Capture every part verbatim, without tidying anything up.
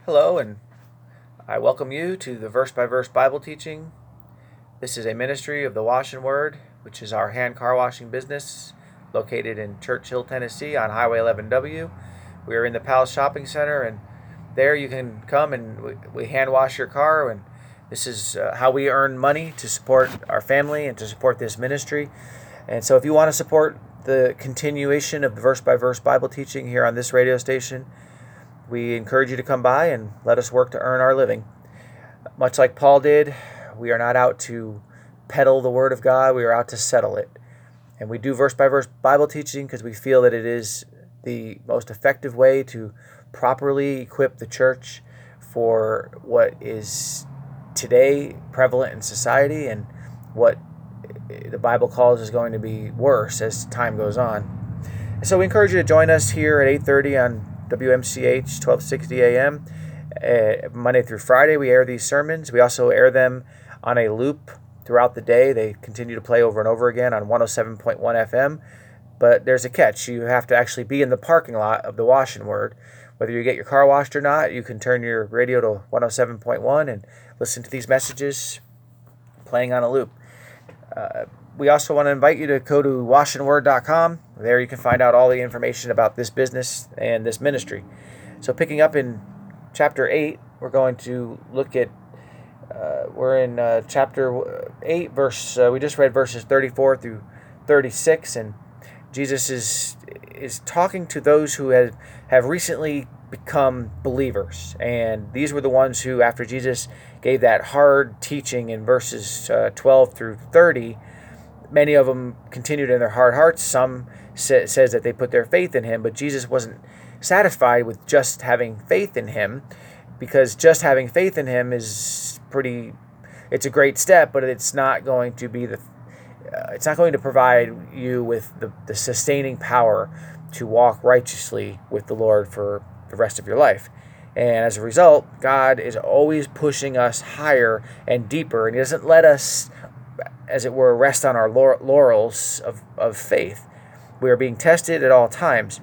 Hello, and I welcome you to the Verse by Verse Bible teaching. This is a ministry of the Wash and Word, which is our hand car washing business located in Churchill, Tennessee on Highway eleven W. We are in the Palace Shopping Center, and there you can come and we, we hand wash your car. And this is uh, how we earn money to support our family and to support this ministry. And so if you want to support the continuation of the Verse by Verse Bible teaching here on this radio station, we encourage you to come by and let us work to earn our living. Much like Paul did, we are not out to peddle the Word of God, we are out to settle it. And we do verse by verse Bible teaching because we feel that it is the most effective way to properly equip the church for what is today prevalent in society and what the Bible calls is going to be worse as time goes on. So we encourage you to join us here at eight thirty on W M C H twelve sixty A M. Uh, Monday through Friday we air these sermons. We also air them on a loop throughout the day. They continue to play over and over again on one oh seven point one F M. But there's a catch. You have to actually be in the parking lot of the Wash and Word. Whether you get your car washed or not, you can turn your radio to one oh seven point one and listen to these messages playing on a loop. Uh, we also want to invite you to go to wash and word dot com. There you can find out all the information about this business and this ministry. So picking up in chapter eight, we're going to look at, uh, we're in uh, chapter eight, verse, uh, we just read verses thirty-four through thirty-six, and Jesus is is talking to those who have, have recently become believers. And these were the ones who, after Jesus gave that hard teaching in verses uh, twelve through thirty, many of them continued in their hard hearts. Some sa- says that they put their faith in him, but Jesus wasn't satisfied with just having faith in him, because just having faith in him is pretty, it's a great step, but it's not going to be the, uh, it's not going to provide you with the, the sustaining power to walk righteously with the Lord for the rest of your life. And as a result, God is always pushing us higher and deeper, and he doesn't let us, as it were, rest on our laurels of, of faith. We are being tested at all times.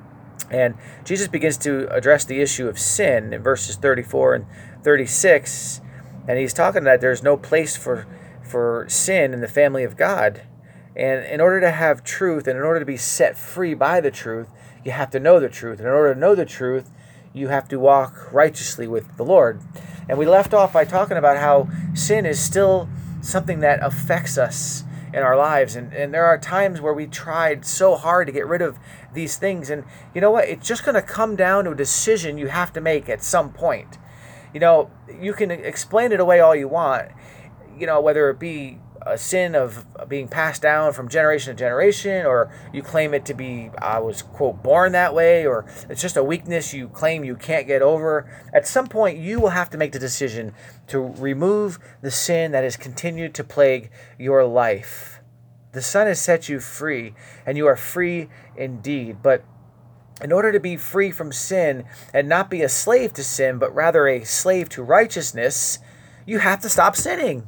And Jesus begins to address the issue of sin in verses thirty-four and thirty-six, and he's talking that there's no place for, for sin in the family of God. And in order to have truth, and in order to be set free by the truth, you have to know the truth. And in order to know the truth, you have to walk righteously with the Lord. And we left off by talking about how sin is still something that affects us in our lives. And, and there are times where we tried so hard to get rid of these things. And you know what? It's just going to come down to a decision you have to make at some point. You know, you can explain it away all you want, you know, whether it be a sin of being passed down from generation to generation, or you claim it to be, I was, quote, born that way, or it's just a weakness you claim you can't get over. At some point, you will have to make the decision to remove the sin that has continued to plague your life. The Son has set you free, and you are free indeed. But in order to be free from sin and not be a slave to sin, but rather a slave to righteousness, you have to stop sinning.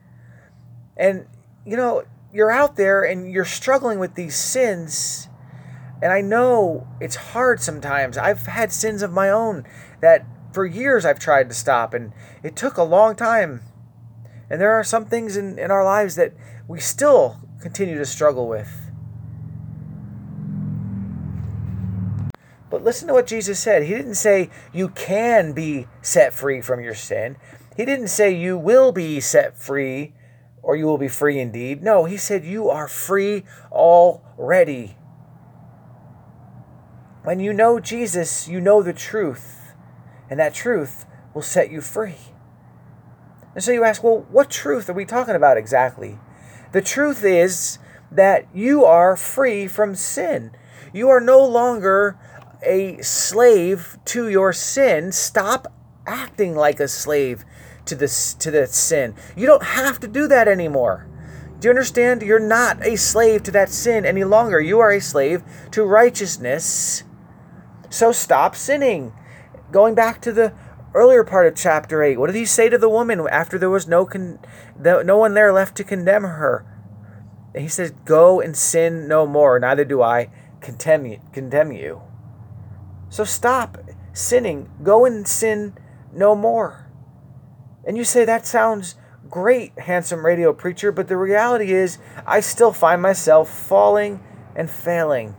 And, you know, you're out there and you're struggling with these sins. And I know it's hard sometimes. I've had sins of my own that for years I've tried to stop, and it took a long time. And there are some things in, in our lives that we still continue to struggle with. But listen to what Jesus said. He didn't say you can be set free from your sin. He didn't say you will be set free or you will be free indeed. No, he said you are free already. When you know Jesus, you know the truth, and that truth will set you free. And so you ask, well, what truth are we talking about exactly? The truth is that you are free from sin. You are no longer a slave to your sin. Stop acting like a slave to this to that sin. You don't have to do that anymore. Do you understand? You're not a slave to that sin any longer. You are a slave to righteousness. So stop sinning. Going back to the earlier part of chapter eight, what did he say to the woman after there was no con- no one there left to condemn her? And he says, "Go and sin no more. Neither do I condemn you." Condemn you. So stop sinning. Go and sin no more. And you say, that sounds great, handsome radio preacher, but the reality is I still find myself falling and failing.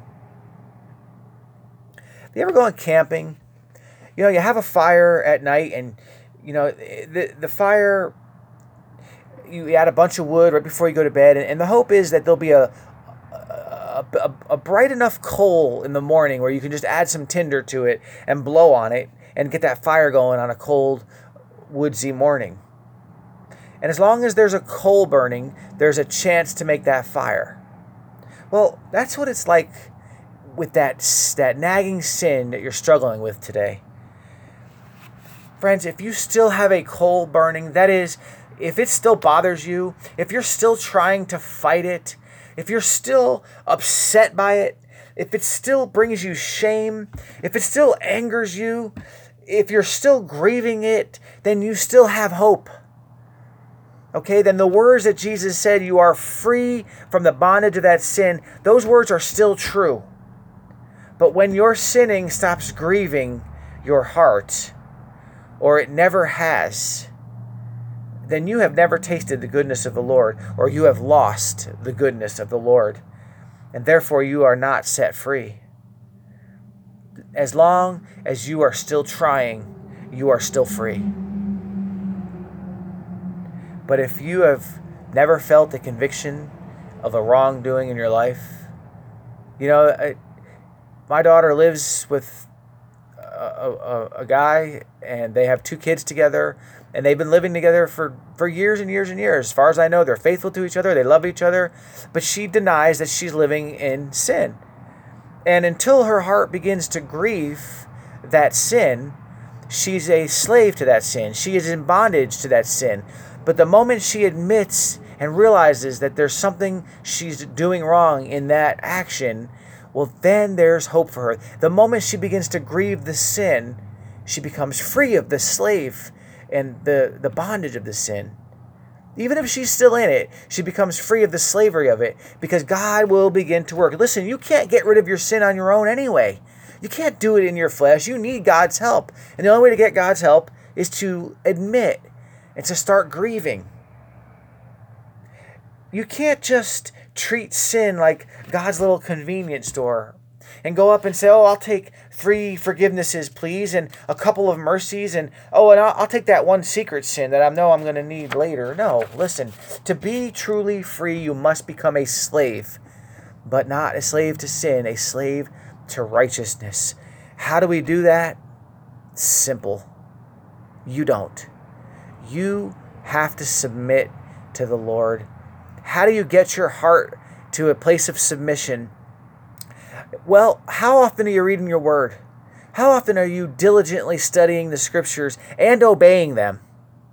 You ever going camping? You know, you have a fire at night, and, you know, the, the fire, you add a bunch of wood right before you go to bed, and, and the hope is that there'll be a A, a, a bright enough coal in the morning where you can just add some tinder to it and blow on it and get that fire going on a cold, woodsy morning. And as long as there's a coal burning, there's a chance to make that fire. Well, that's what it's like with that, that nagging sin that you're struggling with today. Friends, if you still have a coal burning, that is, if it still bothers you, if you're still trying to fight it, if you're still upset by it, if it still brings you shame, if it still angers you, if you're still grieving it, then you still have hope. Okay, then the words that Jesus said, you are free from the bondage of that sin, those words are still true. But when your sinning stops grieving your heart, or it never has, then you have never tasted the goodness of the Lord, or you have lost the goodness of the Lord, and therefore you are not set free. As long as you are still trying, you are still free. But if you have never felt the conviction of a wrongdoing in your life, you know, I, my daughter lives with a, a, a guy, and they have two kids together. And they've been living together for, for years and years and years. As far as I know, they're faithful to each other. They love each other. But she denies that she's living in sin. And until her heart begins to grieve that sin, she's a slave to that sin. She is in bondage to that sin. But the moment she admits and realizes that there's something she's doing wrong in that action, well, then there's hope for her. The moment she begins to grieve the sin, she becomes free of the slave and the, the bondage of the sin. Even if she's still in it, she becomes free of the slavery of it, because God will begin to work. Listen, you can't get rid of your sin on your own anyway. You can't do it in your flesh. You need God's help. And the only way to get God's help is to admit and to start grieving. You can't just treat sin like God's little convenience store and go up and say, oh, I'll take three forgivenesses, please, and a couple of mercies, and oh, and I'll, I'll take that one secret sin that I know I'm going to need later. No, listen, to be truly free, you must become a slave, but not a slave to sin, a slave to righteousness. How do we do that? Simple. You don't. You have to submit to the Lord. How do you get your heart to a place of submission? Well, how often are you reading your word? How often are you diligently studying the scriptures and obeying them?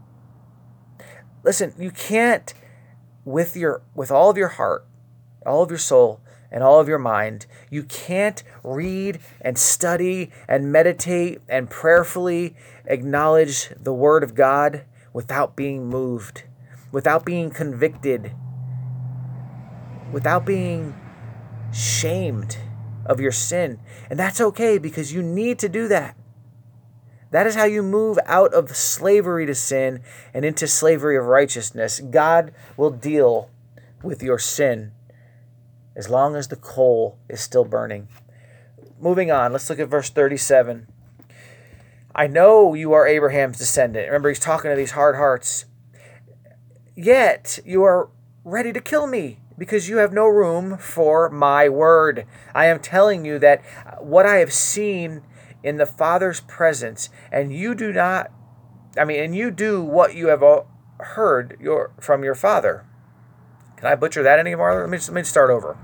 Listen, you can't, with your with all of your heart, all of your soul, and all of your mind, you can't read and study and meditate and prayerfully acknowledge the word of God without being moved, without being convicted, without being shamed of your sin. And that's okay, because you need to do that. That is how you move out of slavery to sin and into slavery of righteousness. God will deal with your sin as long as the coal is still burning. Moving on, let's look at verse thirty-seven. I know you are Abraham's descendant. Remember, he's talking to these hard hearts. Yet you are ready to kill me, because you have no room for my word. I am telling you that what I have seen in the Father's presence, and you do not, I mean, and you do what you have heard your, from your Father. Can I butcher that anymore? Let me, let me start over.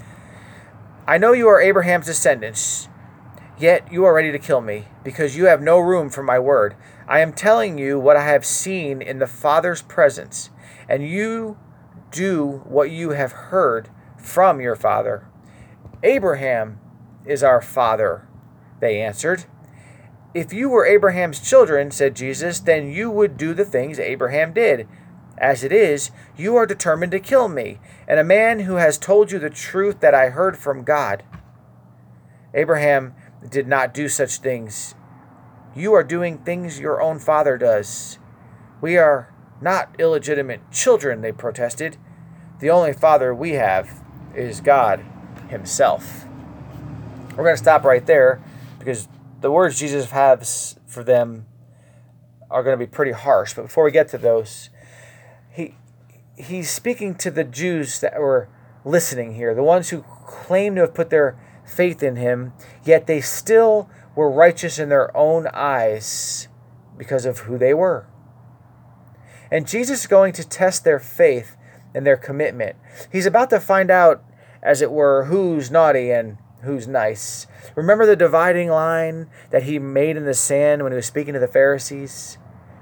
I know you are Abraham's descendants, yet you are ready to kill me, because you have no room for my word. I am telling you what I have seen in the Father's presence, and you do what you have heard from your father. Abraham is our father, they answered. If you were Abraham's children, said Jesus, then you would do the things Abraham did. As it is, you are determined to kill me, and a man who has told you the truth that I heard from God. Abraham did not do such things You are doing things your own father does. We are not illegitimate children, they protested. The only father we have is God himself. We're going to stop right there because the words Jesus has for them are going to be pretty harsh. But before we get to those, he he's speaking to the Jews that were listening here, the ones who claim to have put their faith in him, yet they still were righteous in their own eyes because of who they were. And Jesus is going to test their faith and their commitment. He's about to find out, as it were, who's naughty and who's nice. Remember the dividing line that he made in the sand when he was speaking to the Pharisees?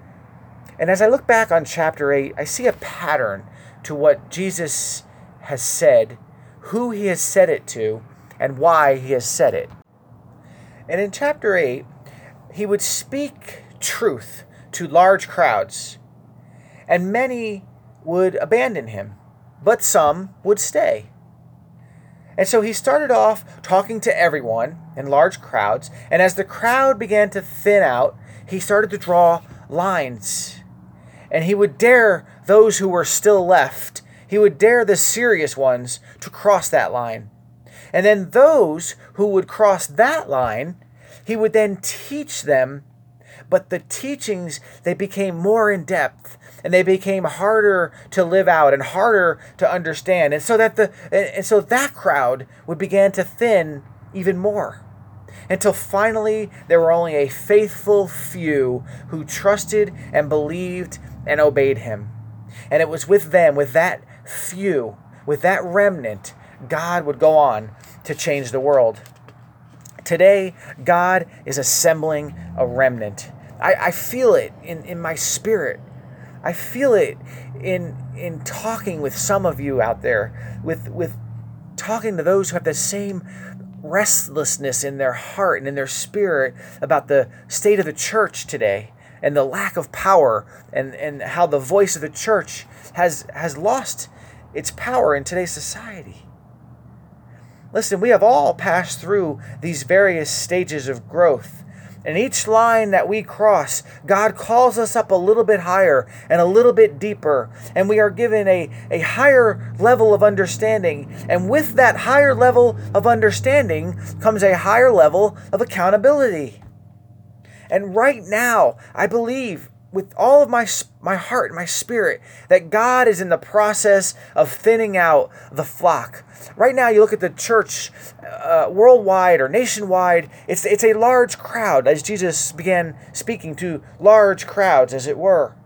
And as I look back on chapter eight, I see a pattern to what Jesus has said, who he has said it to, and why he has said it. And in chapter eight, he would speak truth to large crowds, and many would abandon him, but some would stay. And so he started off talking to everyone in large crowds, and as the crowd began to thin out, he started to draw lines. And he would dare those who were still left, he would dare the serious ones to cross that line. And then those who would cross that line, he would then teach them, but the teachings, they became more in depth, and they became harder to live out and harder to understand. And so that the and so that crowd would begin to thin even more, until finally there were only a faithful few who trusted and believed and obeyed him. And it was with them, with that few, with that remnant, God would go on to change the world. Today, God is assembling a remnant. I, I feel it in, in my spirit. I feel it in in talking with some of you out there, with with talking to those who have the same restlessness in their heart and in their spirit about the state of the church today and the lack of power, and, and how the voice of the church has has lost its power in today's society. Listen, we have all passed through these various stages of growth. And each line that we cross, God calls us up a little bit higher and a little bit deeper. And we are given a, a higher level of understanding. And with that higher level of understanding comes a higher level of accountability. And right now, I believe with all of my my heart and my spirit that God is in the process of thinning out the flock. Right now, you look at the church uh, worldwide or nationwide, it's, it's a large crowd, as Jesus began speaking to large crowds, as it were.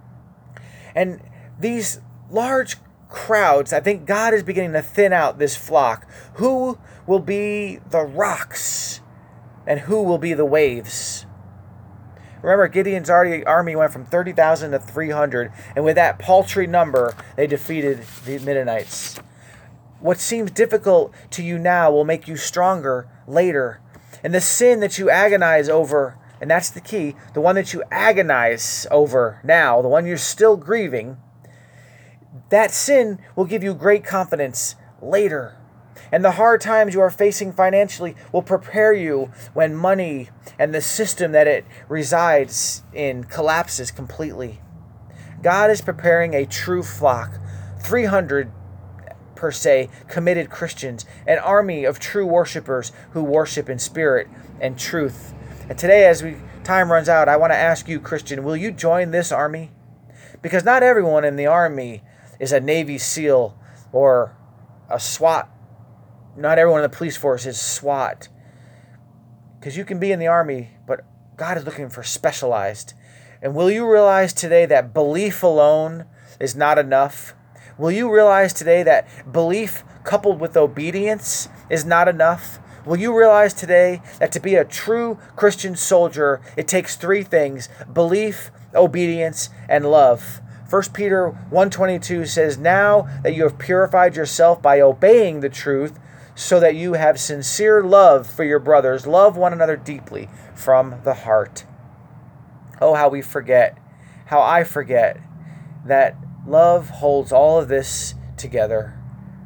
And these large crowds, I think God is beginning to thin out this flock. Who will be the rocks and who will be the waves? Remember, Gideon's army went from thirty thousand to three hundred, and with that paltry number, they defeated the Midianites. What seems difficult to you now will make you stronger later. And the sin that you agonize over, and that's the key, the one that you agonize over now, the one you're still grieving, that sin will give you great confidence later. And the hard times you are facing financially will prepare you when money and the system that it resides in collapses completely. God is preparing a true flock, three hundred per se, committed Christians, an army of true worshipers who worship in spirit and truth. And today, as we time runs out, I want to ask you, Christian, will you join this army? Because not everyone in the army is a Navy SEAL or a SWAT. Not everyone in the police force is SWAT. Because you can be in the army, but God is looking for specialized. And will you realize today that belief alone is not enough? Will you realize today that belief coupled with obedience is not enough? Will you realize today that to be a true Christian soldier, it takes three things: belief, obedience, and love? First Peter one twenty-two says, "Now that you have purified yourself by obeying the truth, so that you have sincere love for your brothers, love one another deeply from the heart." Oh, how we forget, how I forget that love holds all of this together.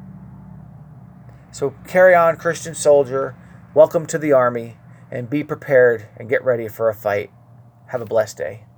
So carry on, Christian soldier. Welcome to the army, and be prepared and get ready for a fight. Have a blessed day.